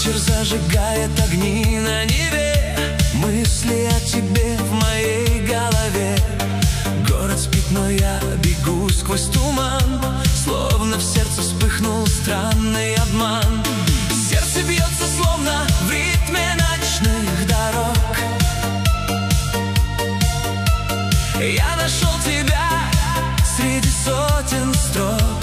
Вечер зажигает огни на небе, мысли о тебе в моей голове. Город спит, но я бегу сквозь туман, словно в сердце вспыхнул странный обман. Сердце бьется, словно в ритме ночных дорог. Я нашел тебя среди сотен строк.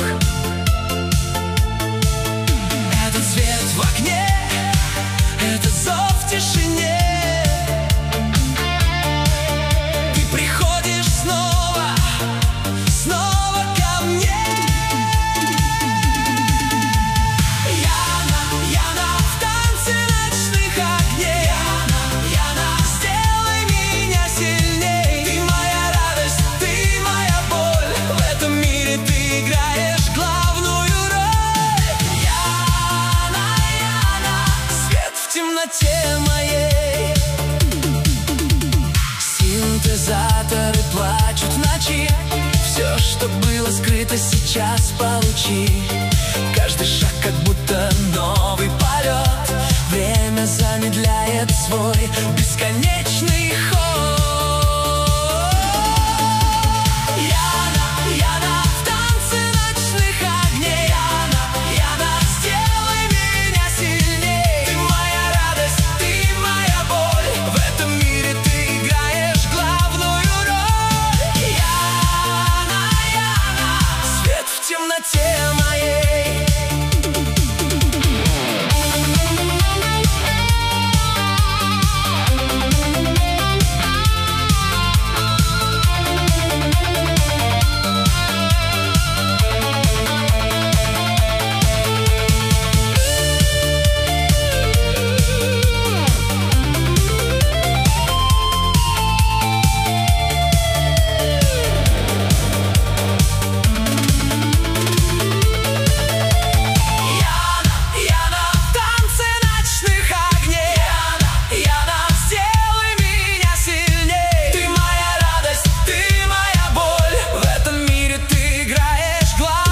Этот свет в окне, этот зов в тишине. Ты приходишь снова, снова ко мне. Яна, в танце ночных огней. Яна, сделай меня сильней. Ты моя радость, ты моя боль. В этом мире ты играешь главную роль. Яна, свет в темноте моей. Синтезаторы плачут в ночи. Все, что было скрыто, сейчас получи. Каждый шаг как будто новый полет. Время замедляет свой бесконечный ход. Яна, в танце ночных огней. Яна, сделай меня сильней. Ты моя радость, ты моя боль. В этом мире ты играешь главную роль. Яна, свет в темноте моей.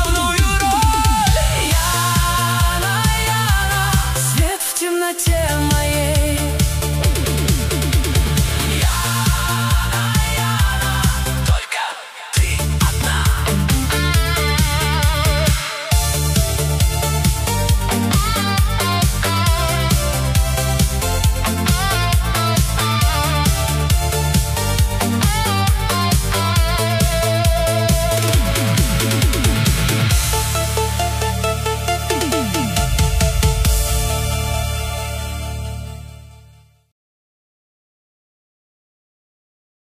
Темноте.